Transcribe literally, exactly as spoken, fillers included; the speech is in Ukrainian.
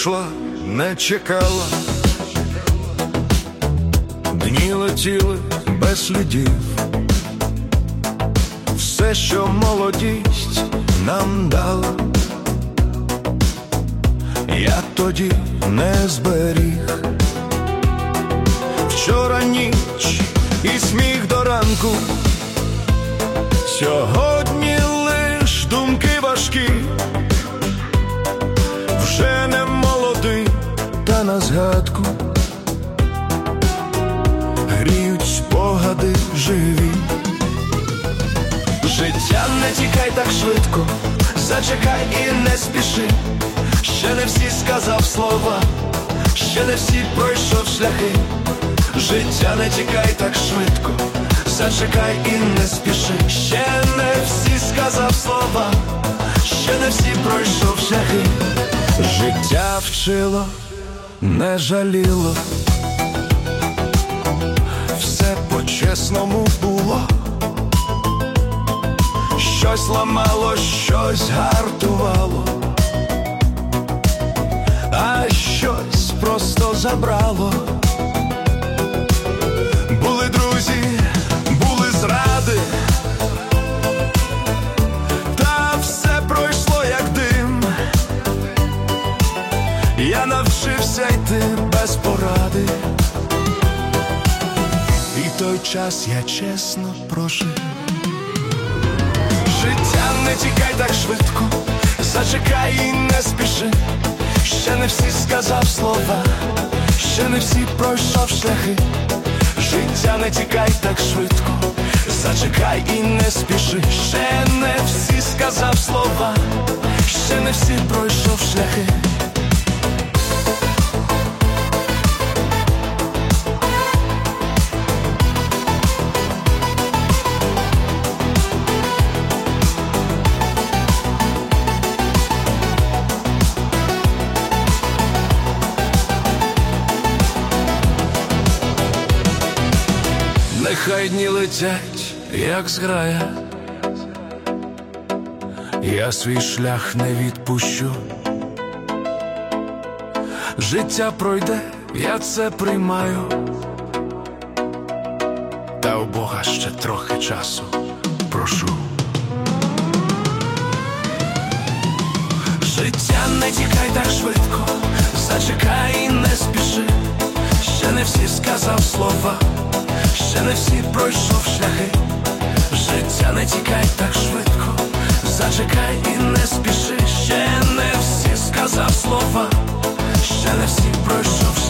прийшла, не чекала, дні летіли без слідів. Все, що молодість нам дала, я тоді не зберіг. Вчора ніч і сміх до ранку, сьогодні лиш думки важкі. Вже не молодий, та на згадку гріють спогади живі. Життя, не тікай так швидко, зачекай і не спіши. Ще не всі сказав слова, ще не всі пройшов шляхи. Життя, не тікай так швидко, зачекай і не спіши. Ще не всі сказав слова, ще не всі пройшов шляхи. Життя вчило, не жаліло, все по-чесному було. Щось ламало, щось гартувало, а щось просто забрало. Були друзі, були зради, та все пройшло як дим. Я навчився йти без поради, і той час я чесно прожив. Життя, не тікай так швидко, зачекай і не спіши. Ще не всі сказав слова, ще не всі пройшов шляхи. Життя, не тікай так швидко, зачекай і не спіши. Ще не всі сказав слова, ще не всі пройшов шляхи. Нехай дні летять, як зграя, я свій шлях не відпущу. Життя пройде, я це приймаю, та у Бога ще трохи часу прошу. Життя, не тікай так швидко, зачекай і не спіши. Ще не всі сказав слова, ще не всі пройшов шляхи. Життя, не тікай так швидко, зачекай і не спіши. Ще не всі сказав слова, ще не всі пройшов шляхи.